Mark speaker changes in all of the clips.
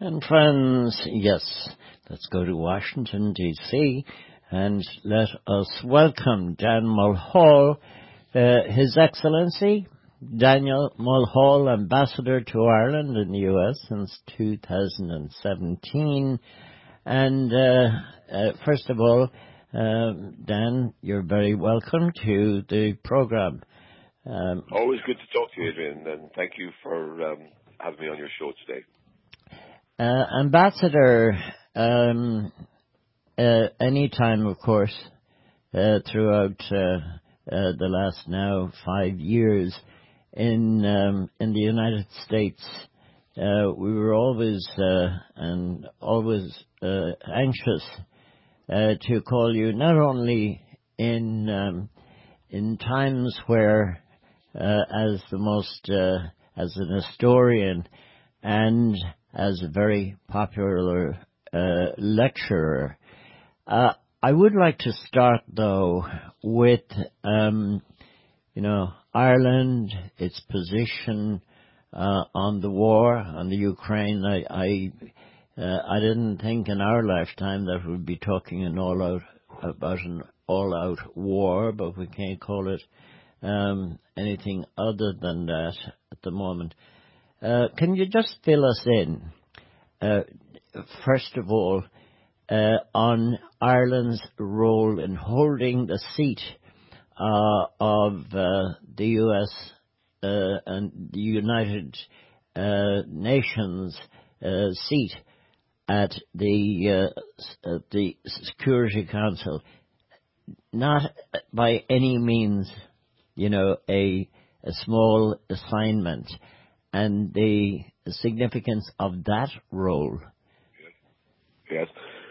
Speaker 1: And friends, yes, let's go to Washington, D.C., and let us welcome Dan Mulhall, His Excellency Daniel Mulhall, Ambassador to Ireland in the U.S. since 2017. And first of all, Dan, you're very welcome to the program.
Speaker 2: Always good to talk to you, Adrian, and thank you for having me on your show today.
Speaker 1: Ambassador, any time, of course, throughout the last now 5 years in the United States, we were always anxious to call you not only in times where, as an historian and as a very popular lecturer. I would like to start, though, with, Ireland, its position on the war, on the Ukraine. I didn't think in our lifetime that we'd be talking about an all-out war, but we can't call it anything other than that at the moment. Can you just fill us in, first of all, on Ireland's role in holding the seat of the U.S. And the United Nations seat at the Security Council? Not by any means, a small assignment, and the significance of that role.
Speaker 2: Yes.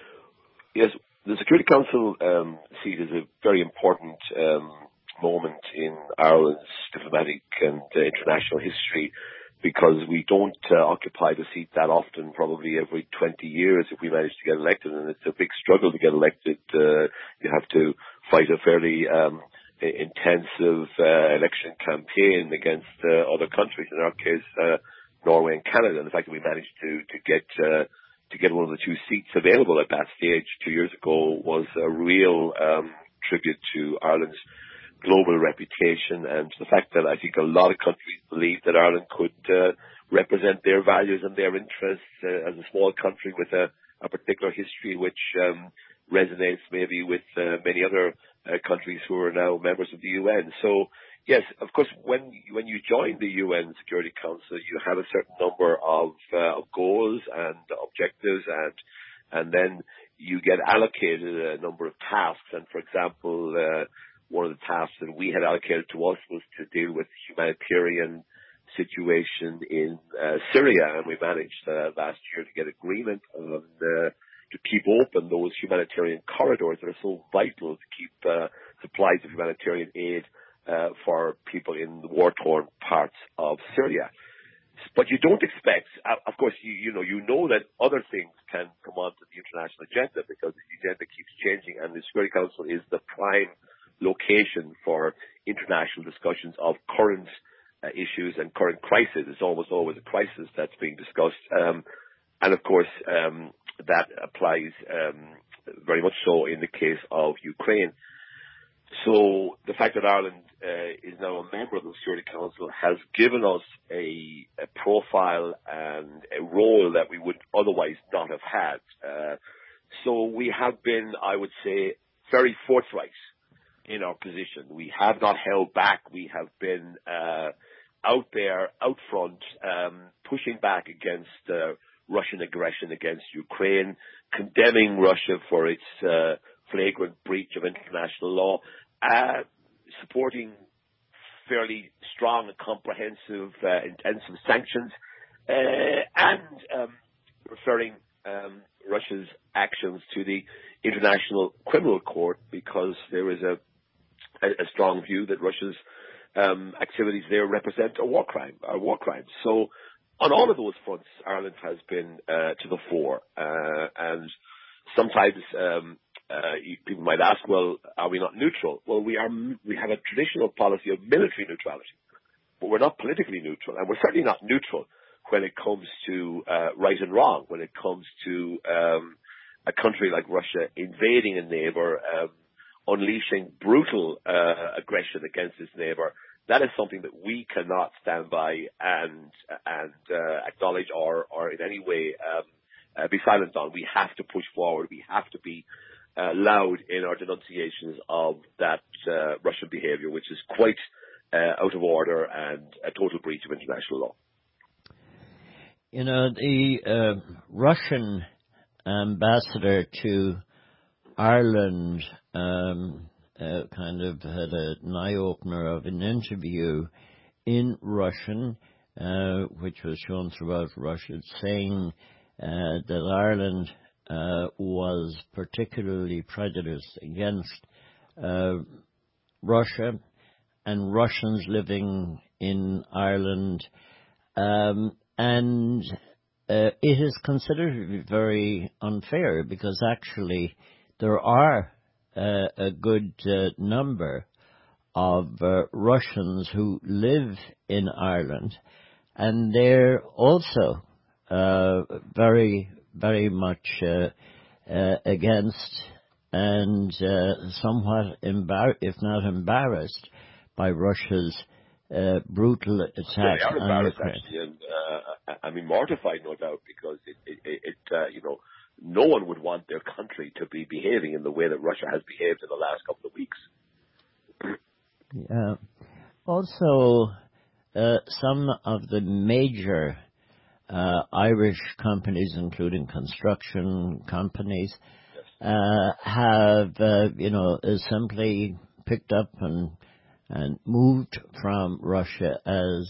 Speaker 2: The Security Council seat is a very important moment in Ireland's diplomatic and international history, because we don't occupy the seat that often, probably every 20 years if we manage to get elected, and it's a big struggle to get elected. You have to fight a fairly intensive election campaign against other countries, in our case Norway and Canada. And the fact that we managed to get one of the two seats available at that stage 2 years ago was a real tribute to Ireland's global reputation, and to the fact that I think a lot of countries believe that Ireland could represent their values and their interests as a small country with a particular history which resonates maybe with many other countries who are now members of the UN. So yes, of course, when you join the UN Security Council, you have a certain number of goals and objectives, and then you get allocated a number of tasks. And for example, one of the tasks that we had allocated to us was to deal with the humanitarian situation in Syria, and we managed last year to get agreement on to keep open those humanitarian corridors that are so vital to keep supplies of humanitarian aid for people in the war-torn parts of Syria. But you don't expect, of course, you know that other things can come onto the international agenda, because the agenda keeps changing, and the Security Council is the prime location for international discussions of current issues and current crises. It's almost always a crisis that's being discussed. And of course, that applies very much so in the case of Ukraine. So the fact that Ireland is now a member of the Security Council has given us a profile and a role that we would otherwise not have had. So we have been, I would say, very forthright in our position. We have not held back. We have been out there, out front, pushing back against Russian aggression against Ukraine, condemning Russia for its flagrant breach of international law, supporting fairly strong and comprehensive, intensive sanctions, and referring Russia's actions to the International Criminal Court, because there is a strong view that Russia's activities there represent a war crime. So on all of those fronts, Ireland has been to the fore, and sometimes people might ask, well, are we not neutral? Well, we have a traditional policy of military neutrality, but we're not politically neutral, and we're certainly not neutral when it comes to right and wrong, when it comes to a country like Russia invading a neighbor, unleashing brutal aggression against its neighbor. That is something that we cannot stand by and acknowledge or in any way be silent on. We have to push forward. We have to be loud in our denunciations of that Russian behaviour, which is quite out of order and a total breach of international law.
Speaker 1: You know, the Russian ambassador to Ireland kind of had an eye-opener of an interview in Russian, which was shown throughout Russia, saying that Ireland was particularly prejudiced against Russia and Russians living in Ireland, and it is considered to be very unfair because actually there are a good number of Russians who live in Ireland, and they're also very, very much against and somewhat if not embarrassed by Russia's brutal attack on Ukraine.
Speaker 2: Actually, and mortified, no doubt, because it no one would want their country to be behaving in the way that Russia has behaved in the last couple of weeks.
Speaker 1: Yeah. Also, some of the major Irish companies, including construction companies, have simply picked up and moved from Russia as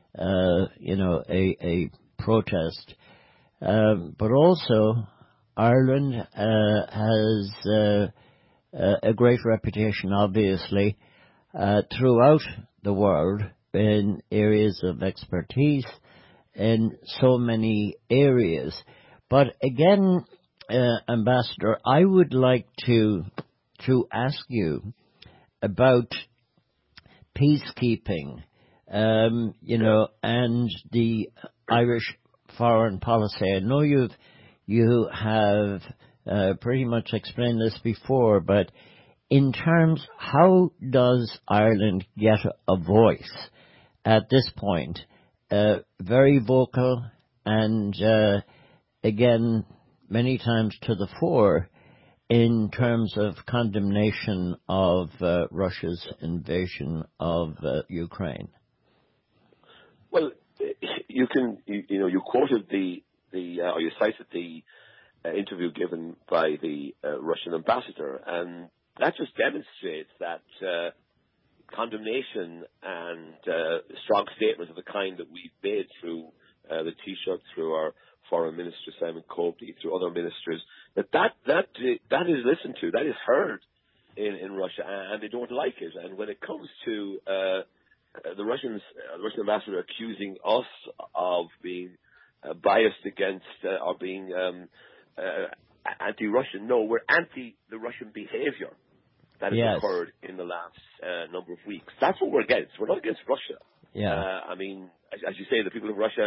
Speaker 1: a protest. But also, Ireland has a great reputation, obviously, throughout the world in areas of expertise in so many areas. But again, Ambassador, I would like to ask you about peacekeeping, and the Irish foreign policy. I know you have pretty much explained this before, but in terms, how does Ireland get a voice at this point? Very vocal and, again, many times to the fore in terms of condemnation of Russia's invasion of Ukraine.
Speaker 2: Well, you quoted or you cited the interview given by the Russian ambassador, and that just demonstrates that condemnation and strong statements of the kind that we've made through the Taoiseach, through our Foreign Minister Simon Coveney, through other ministers, that is listened to, that is heard in Russia, and they don't like it. And when it comes to the Russian ambassador accusing us of being biased against or being anti-Russian, no, we're anti the Russian behaviour that has occurred in the last number of weeks. That's what we're against. We're not against Russia.
Speaker 1: Yeah.
Speaker 2: As you say, the people of Russia,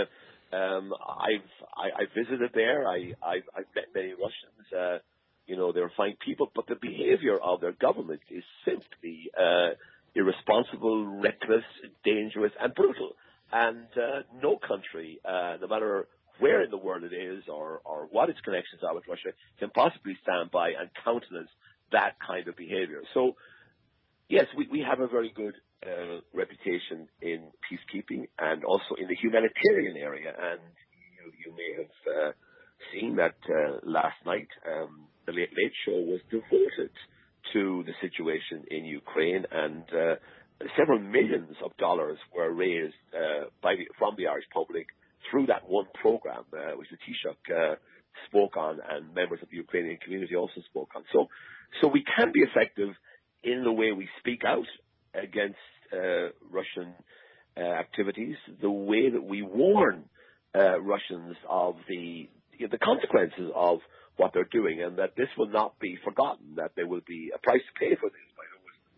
Speaker 2: I've visited there. I've met many Russians. They're fine people, but the behaviour of their government is simply irresponsible, reckless, dangerous, and brutal. And no country, no matter where in the world it is or what its connections are with Russia, can possibly stand by and countenance that kind of behaviour. So, yes, we have a very good reputation in peacekeeping and also in the humanitarian area. And you may have seen that last night the Late Late Show was devoted to the situation in Ukraine, and several millions of dollars were raised from the Irish public through that one program, which the Taoiseach spoke on, and members of the Ukrainian community also spoke on. So we can be effective in the way we speak out against Russian activities, the way that we warn Russians of the consequences of what they're doing, and that this will not be forgotten, that there will be a price to pay for this by those who are in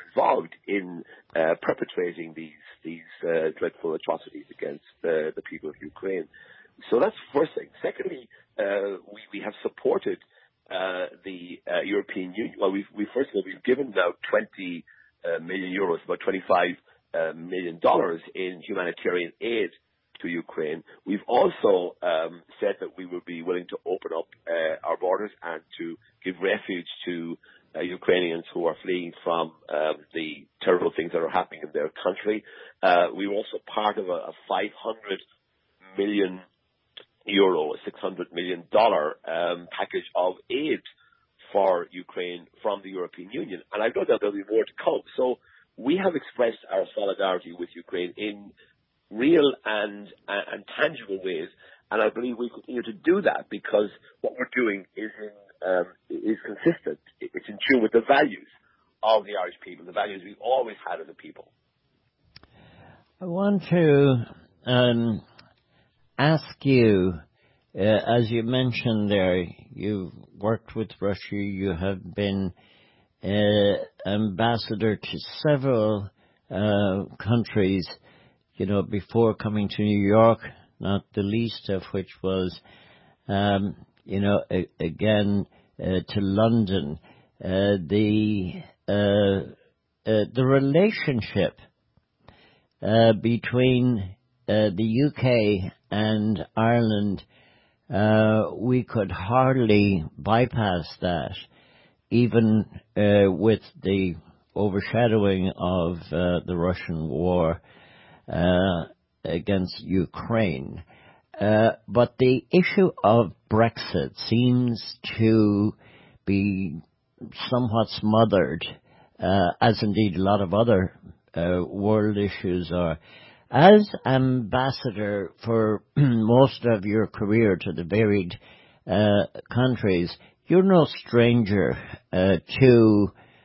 Speaker 2: involved in perpetrating these dreadful atrocities against the people of Ukraine. So that's the first thing. Secondly, we have supported the European Union. Well, we've given now 20 million euros, about $25 million in humanitarian aid to Ukraine. We've also said that we will be willing to open up our borders and to give refuge to Ukrainians who are fleeing from the terrible things that are happening in their country. We were also part of a 500 million euro, $600 million package of aid for Ukraine from the European Union. And I know that there'll be more to come. So we have expressed our solidarity with Ukraine in real and tangible ways. And I believe we continue to do that because what we're doing is consistent. It's in tune with the values of the Irish people, the values we've always had as a people.
Speaker 1: I want to ask you, as you mentioned there, you've worked with Russia, you have been ambassador to several countries, before coming to New York, not the least of which was, again, to London. The relationship between the UK and Ireland, we could hardly bypass that, even with the overshadowing of the Russian war against Ukraine. But the issue of Brexit seems to be somewhat smothered, as indeed a lot of other world issues are. As ambassador for most of your career to the varied countries, you're no stranger to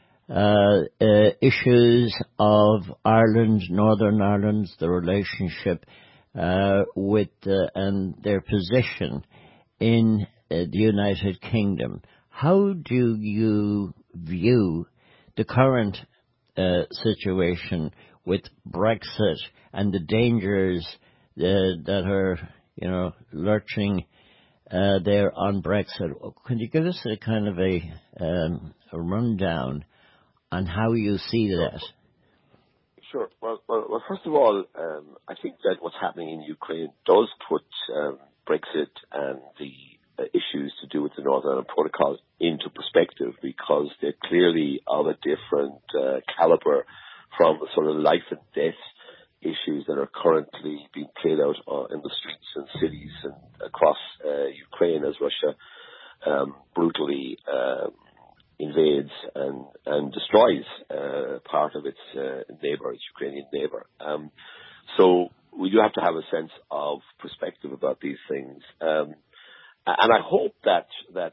Speaker 1: issues of Ireland, Northern Ireland, the relationship with and their position in the United Kingdom. How do you view the current situation with Brexit and the dangers that are, lurching there on Brexit? Can you give us a kind of a rundown on how you see that?
Speaker 2: Sure. Well, first of all, I think that what's happening in Ukraine does put Brexit and the issues to do with the Northern Ireland Protocol into perspective, because they're clearly of a different caliber from the sort of life and death issues that are currently being played out in the streets and cities and across Ukraine as Russia brutally invades and destroys part of its neighbour, its Ukrainian neighbour. So we do have to have a sense of perspective about these things. And I hope that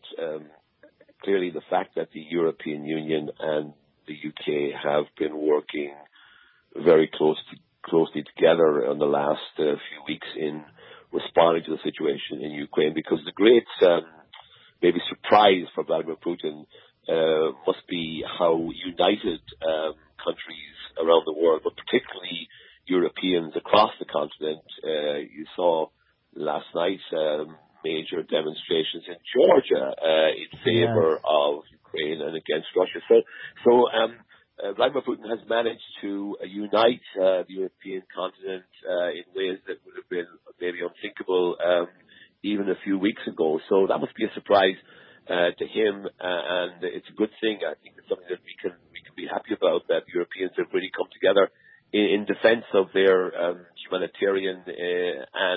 Speaker 2: clearly the fact that the European Union and the UK have been working very closely together in the last few weeks in responding to the situation in Ukraine, because the great maybe surprise for Vladimir Putin must be how united countries around the world, but particularly Europeans across the continent. You saw last night major demonstrations in Georgia in favor of Ukraine and against Russia. So Vladimir Putin has managed to unite the European continent in ways that would have been maybe unthinkable even a few weeks ago. So that must be a surprise to him, and it's a good thing. I think it's something that we can be happy about, that Europeans have really come together in defense of their humanitarian and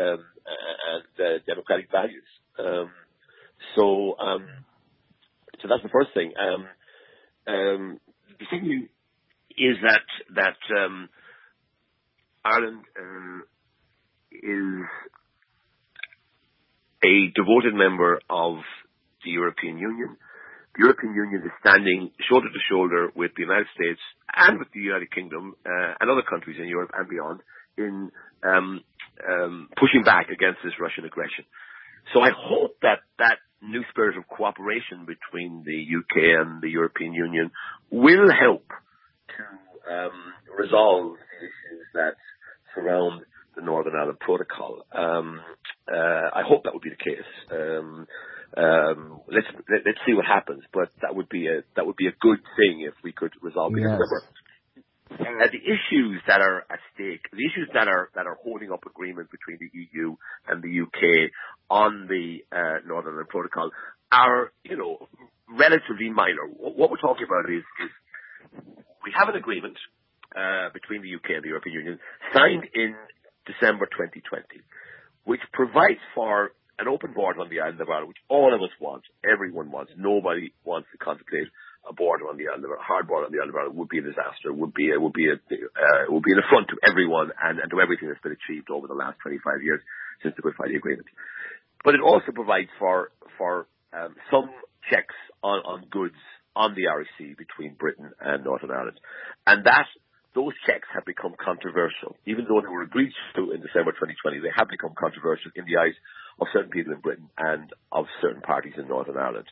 Speaker 2: democratic values. So that's the first thing. The second is that Ireland is a devoted member of the European Union. The European Union is standing shoulder to shoulder with the United States and with the United Kingdom and other countries in Europe and beyond in pushing back against this Russian aggression. So I hope that new spirit of cooperation between the UK and the European Union will help resolve the issues that surround the Northern Ireland Protocol. I hope that would be the case. Let's see what happens, but that would be a good thing if we could resolve it.
Speaker 1: Yes.
Speaker 2: Remember, the issues that are at stake, the issues that are holding up agreement between the EU and the UK on the Northern Ireland Protocol are, relatively minor. What we're talking about is we have an agreement between the UK and the European Union signed in December 2020, which provides for an open border on the island of Ireland, which all of us want, everyone wants. Nobody wants to contemplate a border on the island of Ireland. Hard border on the island of Ireland would be a disaster. Would be an affront to everyone and to everything that's been achieved over the last 25 years since the Good Friday Agreement. But it also provides for some checks on goods on the Irish Sea between Britain and Northern Ireland, and those checks have become controversial. Even though they were agreed to in December 2020, they have become controversial in the eyes of certain people in Britain and of certain parties in Northern Ireland.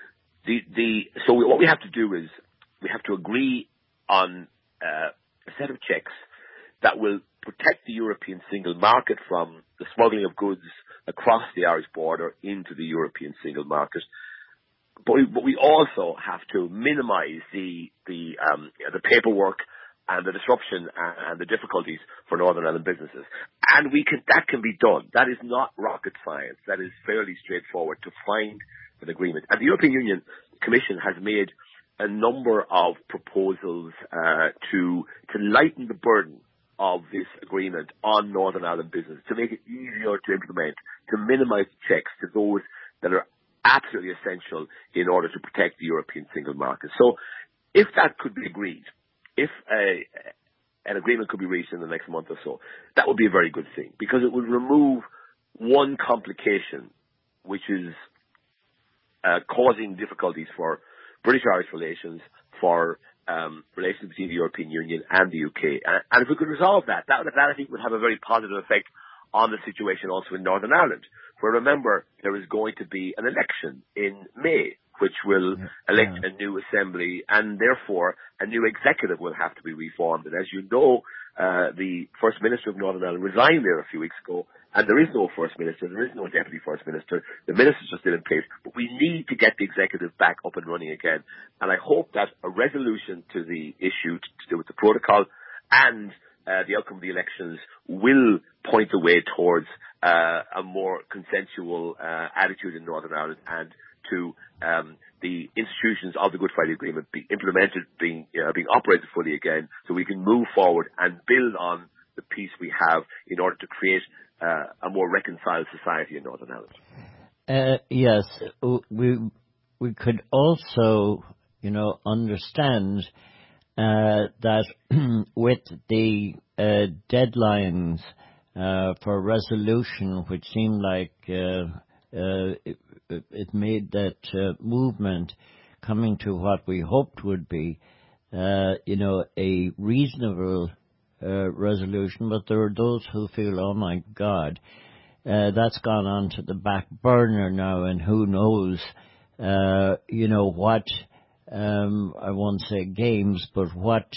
Speaker 2: So what we have to do is we have to agree on a set of checks that will protect the European single market from the smuggling of goods across the Irish border into the European single market. But we also have to minimise the paperwork and the disruption and the difficulties for Northern Ireland businesses. And that can be done. That is not rocket science. That is fairly straightforward to find an agreement. And the European Union Commission has made a number of proposals to lighten the burden of this agreement on Northern Ireland business, to make it easier to implement, to minimise checks to those that are absolutely essential in order to protect the European single market. So if that could be agreed, if an agreement could be reached in the next month or so, that would be a very good thing, because it would remove one complication, which is causing difficulties for British-Irish relations, for relations between the European Union and the UK. And if we could resolve that I think would have a very positive effect on the situation also in Northern Ireland, where, remember, there is going to be an election in May, which will elect a new assembly, and therefore a new executive will have to be reformed. And as you know, the First Minister of Northern Ireland resigned there a few weeks ago, and there is no First Minister, there is no Deputy First Minister, the ministers are still in place, but we need to get the executive back up and running again. And I hope that a resolution to the issue to do with the protocol and the outcome of the elections will point the way towards a more consensual attitude in Northern Ireland, and to the institutions of the Good Friday Agreement be implemented, being operated fully again, so we can move forward and build on the peace we have in order to create a more reconciled society in Northern Ireland.
Speaker 1: Yes, we could also, understand that with the deadlines for resolution, which seemed like it made that movement coming to what we hoped would be, a reasonable resolution. But there are those who feel, oh my God, that's gone on to the back burner now, and who knows, what, I won't say games, but what,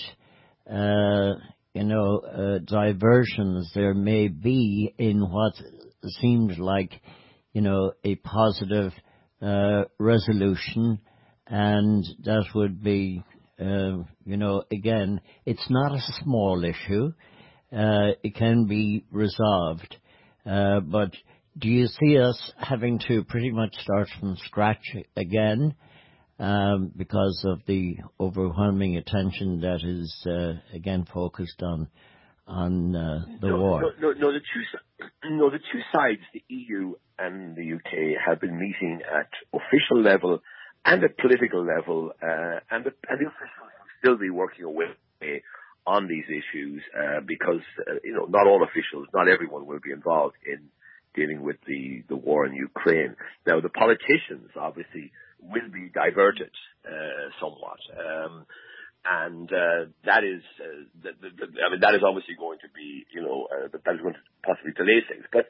Speaker 1: diversions there may be in what seems like, a positive resolution, and that would be, again, it's not a small issue. It can be resolved. But do you see us having to pretty much start from scratch again because of the overwhelming attention that is, again, focused on the war?
Speaker 2: No, the two sides, the EU and the UK, have been meeting at official level and at political level, and the officials will still be working away on these issues because, not all officials, not everyone will be involved in dealing with the war in Ukraine. Now, the politicians, obviously, will be diverted somewhat. And that is obviously going to be, that is going to possibly delay things. But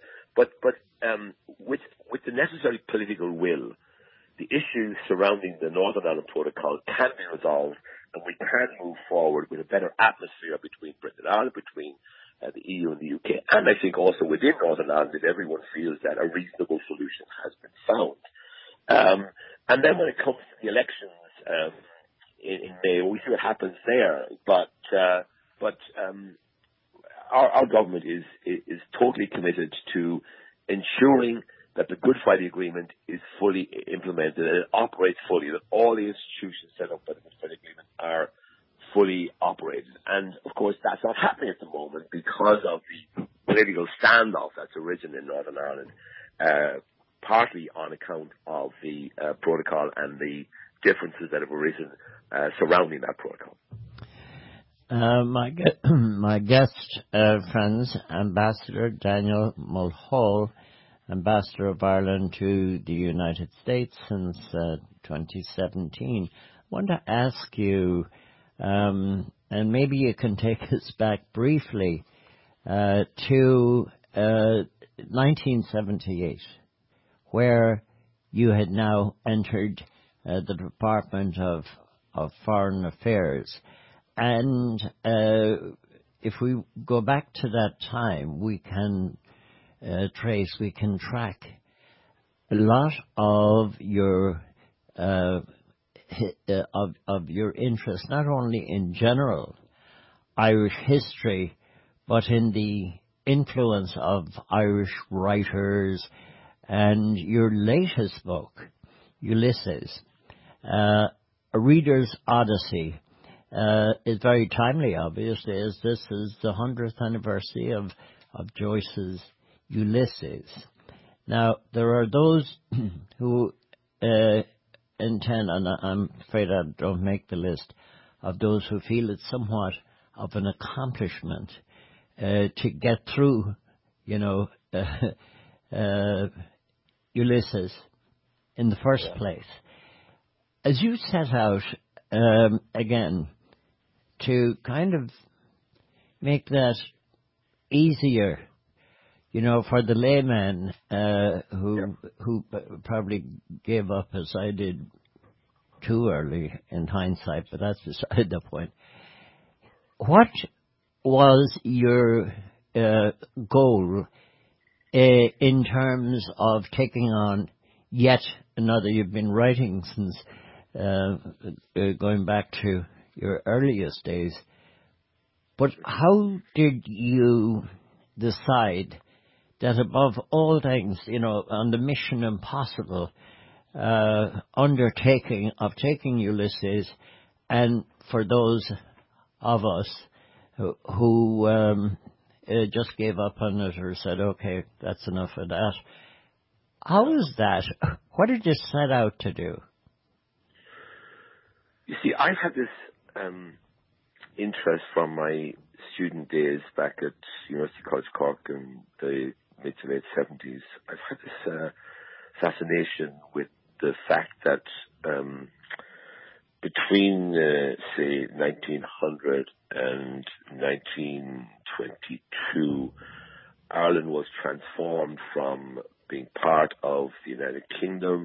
Speaker 2: with the necessary political will, the issues surrounding the Northern Ireland Protocol can be resolved and we can move forward with a better atmosphere between Britain and Ireland, between the EU and the UK, and I think also within Northern Ireland, that everyone feels that a reasonable solution has been found. And then when it comes to the elections in May, we see what happens there. But our government is totally committed to ensuring that the Good Friday Agreement is fully implemented and it operates fully, that all the institutions set up by the Good Friday Agreement are fully operated. And, of course, that's not happening at the moment because of the political standoff that's arisen in Northern Ireland, partly on account of the protocol and the differences that have arisen surrounding that protocol.
Speaker 1: My guest, friends, Ambassador Daniel Mulhall, Ambassador of Ireland to the United States since 2017. I want to ask you, and maybe you can take us back briefly to 1978, where you had now entered the Department of Foreign Affairs. And if we go back to that time, we can we can track a lot of your interest, not only in general Irish history, but in the influence of Irish writers. And your latest book, Ulysses, A Reader's Odyssey, is very timely, obviously, as this is the 100th anniversary of Joyce's Ulysses. Now, there are those who intend, and I'm afraid I don't make the list, of those who feel it's somewhat of an accomplishment to get through, Ulysses in the first place. As you set out, again, to kind of make that easier, for the layman who probably gave up as I did too early in hindsight, but that's beside the point. What was your goal in terms of taking on yet another? You've been writing since going back to your earliest days, but how did you decide that above all things, on the mission impossible undertaking of taking Ulysses, and for those of us who just gave up on it or said, okay, that's enough of that. How is that? What did you set out to do?
Speaker 2: You see, I've had this interest from my student days back at University College Cork in the mid to late 70s. I've had this fascination with the fact that between, say, 1900 and 1922, Ireland was transformed from being part of the United Kingdom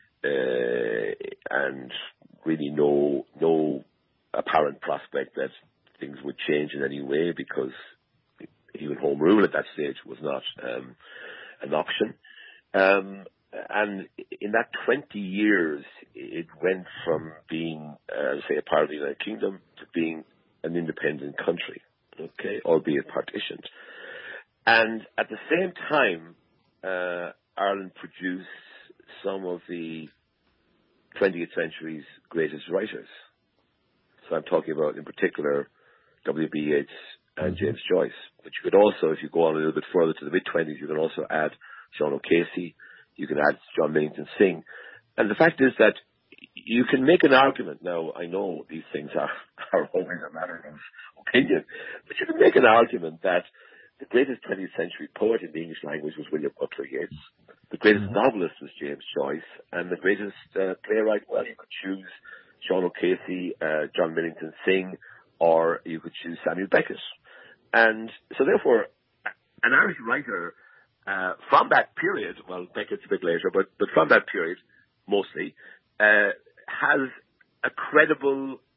Speaker 2: and really no apparent prospect that things would change in any way, because even Home Rule at that stage was not an option. And in that 20 years, it went from being, say, a part of the United Kingdom to being an independent country, okay, albeit partitioned. And at the same time, Ireland produced some of the 20th century's greatest writers. So I'm talking about, in particular, W.B. Yeats and James Joyce. But you could also, if you go on a little bit further to the mid-20s, you can also add Sean O'Casey, you can add John Millington Synge. And the fact is that you can make an argument. Now, I know these things are always a matter of opinion, but you can make an argument that the greatest 20th century poet in the English language was William Butler Yeats. The greatest novelist was James Joyce. And the greatest playwright, well, you could choose Sean O'Casey, John Millington Synge, or you could choose Samuel Beckett. And so therefore, an Irish writer from that period, well, Beckett's a bit later, but from that period, mostly, has a credible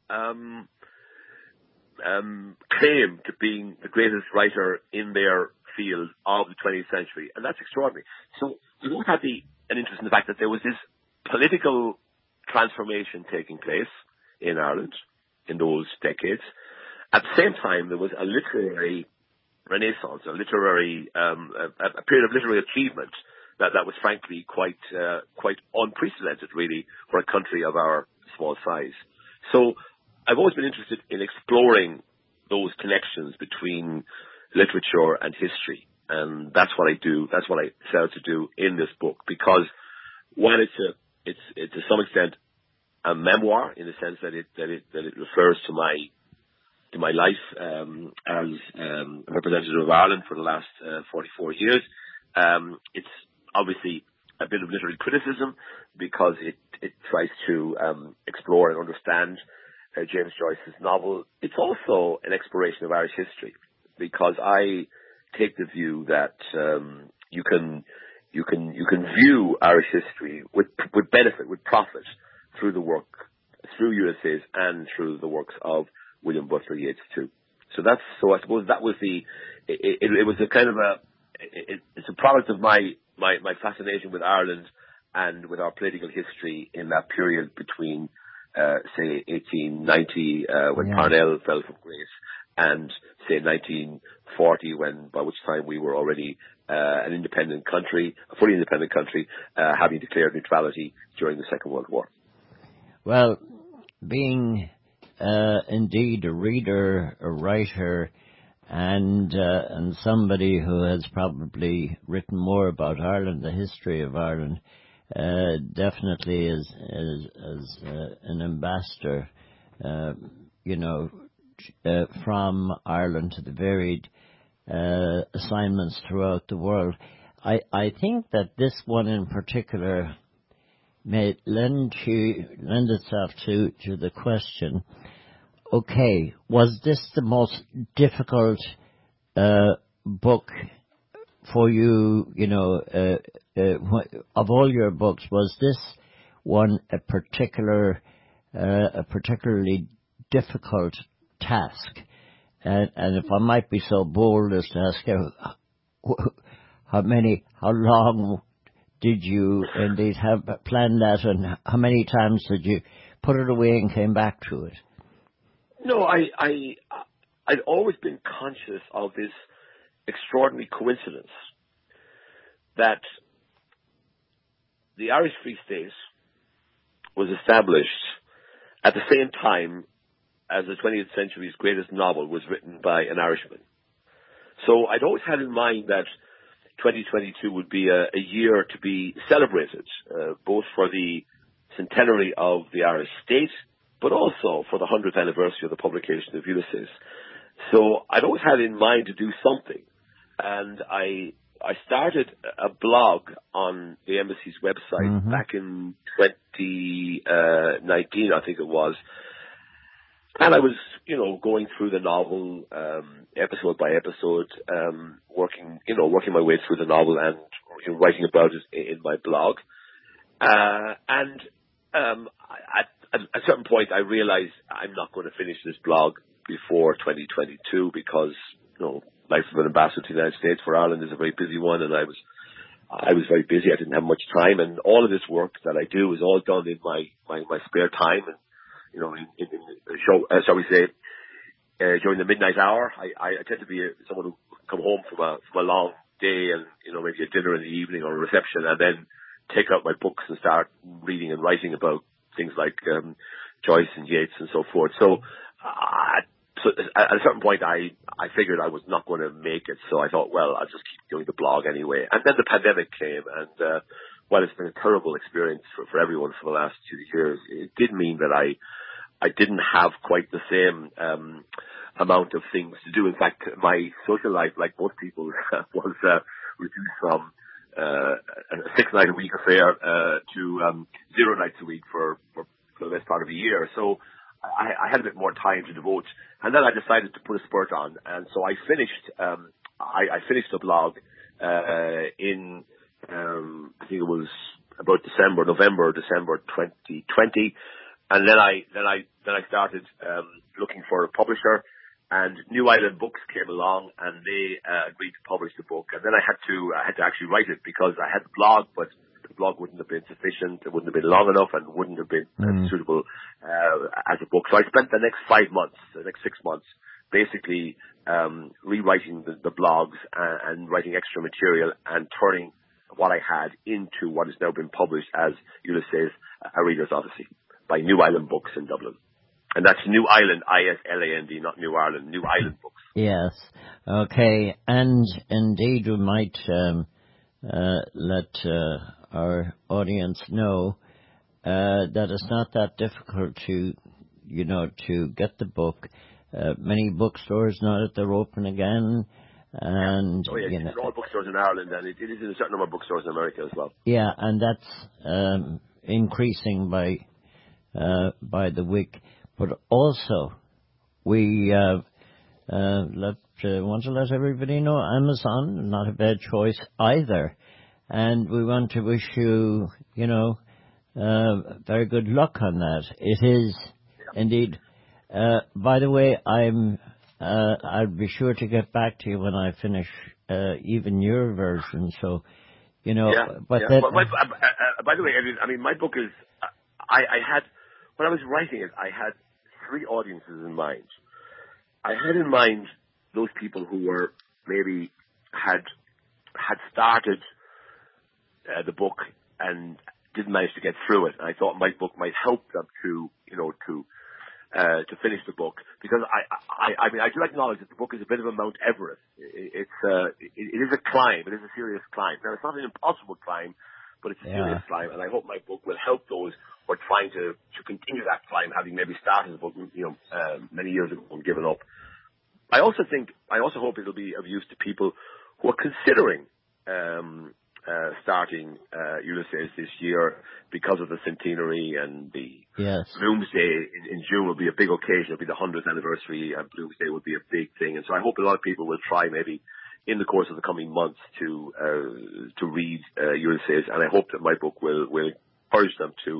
Speaker 2: claim to being the greatest writer in their field of the 20th century, and that's extraordinary. So we both had an interest in the fact that there was this political transformation taking place in Ireland in those decades. At the same time, there was a literary renaissance, a period of literary achievement that was frankly quite unprecedented, really, for a country of our small size. So I've always been interested in exploring those connections between literature and history, and that's what I do. That's what I set out to do in this book, because while it's to some extent a memoir in the sense that it refers to my life as a representative of Ireland for the last 44 years. It's obviously a bit of literary criticism because it tries to explore and understand James Joyce's novel. It's also an exploration of Irish history, because I take the view that you can view Irish history with benefit, with profit, through Ulysses and through the works of William Butler Yeats too. So I suppose that was it was a kind of it's a product of my fascination with Ireland and with our political history in that period between say 1890 when Parnell fell from grace, and say 1940 by which time we were already a fully independent country, having declared neutrality during the Second World War.
Speaker 1: Well, being indeed a reader, a writer, and somebody who has probably written more about Ireland, the history of Ireland, definitely as an ambassador, from Ireland to the varied assignments throughout the world. I think that this one in particular may lend itself to the question, okay, was this the most difficult book for you, of all your books? Was this one a particularly difficult task? And if I might be so bold as to ask you, how long did you indeed have planned that, and how many times did you put it away and came back to it?
Speaker 2: No, I'd always been conscious of this extraordinary coincidence that the Irish Free State was established at the same time as the 20th century's greatest novel was written by an Irishman. So I'd always had in mind that 2022 would be a year to be celebrated, both for the centenary of the Irish state, but also for the 100th anniversary of the publication of Ulysses. So I'd always had in mind to do something, and I started a blog on the embassy's website back in 2019, I think it was. And I was, going through the novel, episode by episode, working my way through the novel and writing about it in my blog. And at a certain point, I realized I'm not going to finish this blog before 2022 because, life of an ambassador to the United States for Ireland is a very busy one, and I was very busy. I didn't have much time, and all of this work that I do is all done in my spare time, and shall we say, during the midnight hour. I tend to be someone who come home from a long day, and maybe a dinner in the evening or a reception, and then take out my books and start reading and writing about things like Joyce and Yeats and so forth. So at a certain point, I figured I was not going to make it, so I thought, well, I'll just keep doing the blog anyway. And then the pandemic came, and while it's been a terrible experience for everyone for the last 2 years, it did mean that I didn't have quite the same amount of things to do. In fact, my social life, like most people, was reduced from a 6-night-a-week affair to 0 nights a week for the best part of a year. So I had a bit more time to devote, and then I decided to put a spurt on, and so I finished the blog in I think it was about November, December 2020. And then I started looking for a publisher, and New Island Books came along, and they agreed to publish the book. And then I had to actually write it, because I had the blog, but the blog wouldn't have been sufficient. It wouldn't have been long enough, and wouldn't have been suitable as a book. So I spent the next 6 months, basically rewriting the blogs and writing extra material and turning what I had into what has now been published as Ulysses, A Reader's Odyssey, by New Island Books in Dublin. And that's New Island, Island, not New Ireland, New Island Books.
Speaker 1: Yes. Okay. And indeed, we might let our audience know that it's not that difficult to get the book. Many bookstores now that they're open again. And
Speaker 2: it's all bookstores in Ireland, and it is in a certain number of bookstores in America as well.
Speaker 1: Yeah, and that's increasing by the week. But also, we want to let everybody know Amazon, not a bad choice either. And we want to wish you, very good luck on that. It is indeed. By the way, I'll be sure to get back to you when I finish even your version. So, Then,
Speaker 2: by the way, I mean, my book is. I had, when I was writing it, I had 3 audiences in mind. I had in mind those people who were maybe had started the book and didn't manage to get through it. And I thought my book might help them to finish the book, because I mean, I do acknowledge that the book is a bit of a Mount Everest. It is a climb. It is a serious climb. Now, it's not an impossible climb, but it's a serious climb, and I hope my book will help those who are trying to continue that climb, having maybe started the book, many years ago and given up. I also hope it'll be of use to people who are considering starting Ulysses this year because of the centenary, and the Bloomsday in June will be a big occasion. It'll be the 100th anniversary, and Bloomsday will be a big thing. And so I hope a lot of people will try, maybe in the course of the coming months, to read Ulysses, and I hope that my book will encourage them to.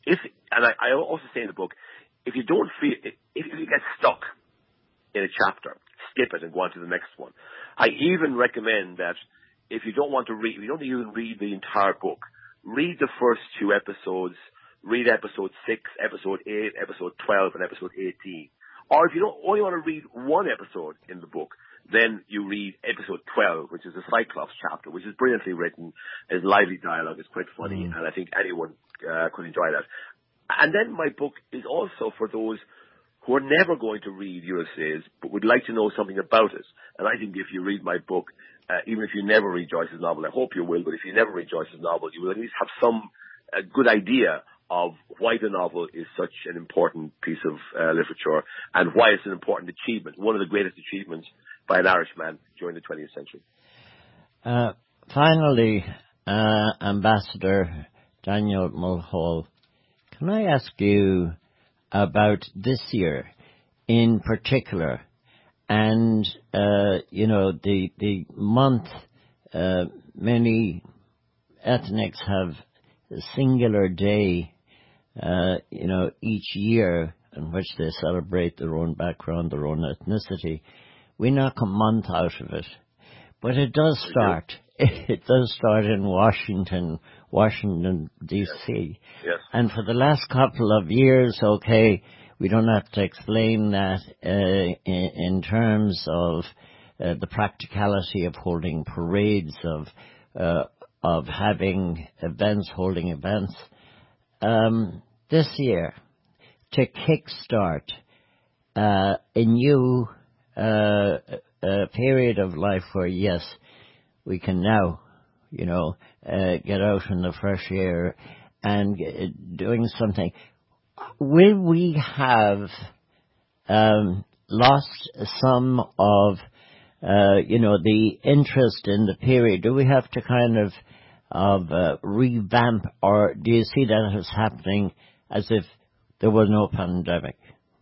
Speaker 2: I also say in the book, if you get stuck in a chapter, skip it and go on to the next one. I even recommend that if you don't want to read, you don't even read the entire book. Read the first 2 episodes. Read episode 6, episode 8, episode 12, and episode 18. Or if you don't only want to read one episode in the book, then you read episode 12, which is a Cyclops chapter, which is brilliantly written, is lively dialogue, it's quite funny, and I think anyone could enjoy that. And then my book is also for those who are never going to read Ulysses, but would like to know something about it. And I think if you read my book, even if you never read Joyce's novel, I hope you will, but if you never read Joyce's novel, you will at least have some good idea of why the novel is such an important piece of literature, and why it's an important achievement, one of the greatest achievements by an Irishman during the 20th century.
Speaker 1: Finally, Ambassador Daniel Mulhall, can I ask you about this year in particular, and the month? Many ethnics have a singular day, each year in which they celebrate their own background, their own ethnicity. We knock a month out of it, but it does start. It does start in Washington D.C.
Speaker 2: Yes.
Speaker 1: And for the last couple of years, we don't have to explain that in terms of the practicality of holding parades, of having events, holding events. This year, to kickstart a new period of life where, yes, we can now, get out in the fresh air and doing something. Will we have lost some of, the interest in the period? Do we have to kind of revamp, or do you see that as happening as if there was no pandemic?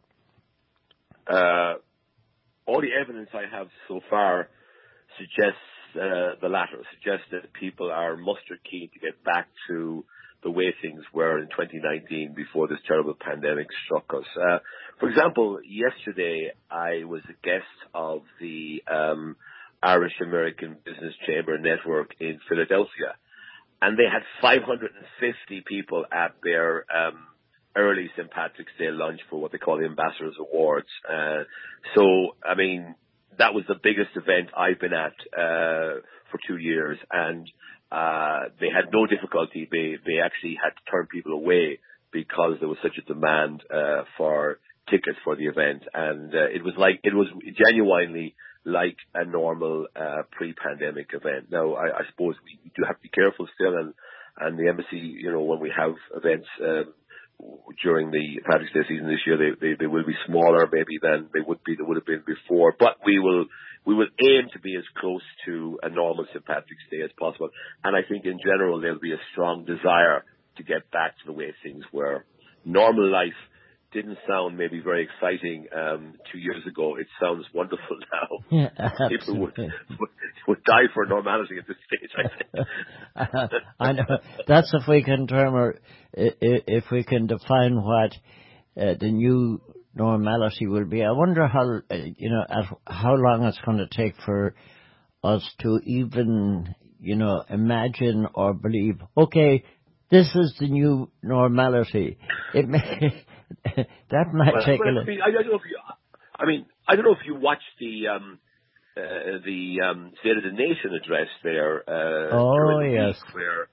Speaker 2: All the evidence I have so far suggests the latter, suggests that people are mustard keen to get back to the way things were in 2019 before this terrible pandemic struck us. For example, yesterday I was a guest of the Irish American Business Chamber Network in Philadelphia, and they had 550 people at their early St. Patrick's Day lunch for what they call the Ambassadors Awards. So, I mean, that was the biggest event I've been at for 2 years, and they had no difficulty. They actually had to turn people away because there was such a demand for tickets for the event, and it was genuinely like a normal pre-pandemic event. Now, I suppose we do have to be careful still, and the embassy, you know, when we have events during the Patrick's Day season this year, they will be smaller maybe than they would have been before. But we will aim to be as close to a normal St. Patrick's Day as possible. And I think in general there'll be a strong desire to get back to the way things were. Normal life didn't sound maybe very exciting 2 years ago. It sounds wonderful now.
Speaker 1: Yeah,
Speaker 2: people would die for normality at this stage, I think.
Speaker 1: I know. That's if we can if we can define what the new normality will be. I wonder how how long it's going to take for us to even imagine or believe. Okay, this is the new normality. It may that might take a little.
Speaker 2: I don't know if you watched the State of the Nation address there.
Speaker 1: Oh yes.
Speaker 2: Where,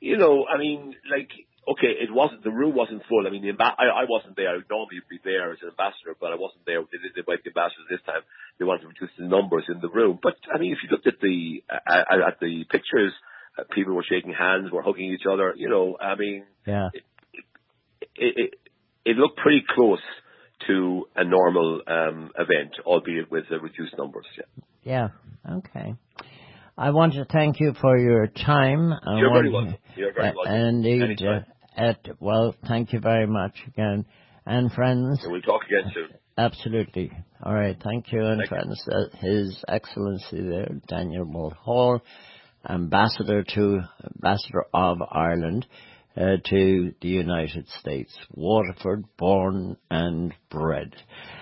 Speaker 2: okay, the room wasn't full. I mean, I wasn't there. I would normally be there as an ambassador, but I wasn't there. They didn't invite the ambassadors this time. They wanted to reduce the numbers in the room. But I mean, if you looked at the pictures, people were shaking hands, were hugging each other.
Speaker 1: Yeah.
Speaker 2: It looked pretty close to a normal event, albeit with reduced numbers.
Speaker 1: Yeah. Okay. I want to thank you for your time.
Speaker 2: You're very welcome. You're very welcome.
Speaker 1: Indeed. Thank you very much again. And friends.
Speaker 2: We'll talk again soon.
Speaker 1: Absolutely. All right. Thank you. And friends, His Excellency there, Daniel Mulhall, Ambassador of Ireland to the United States. Waterford, born and bred.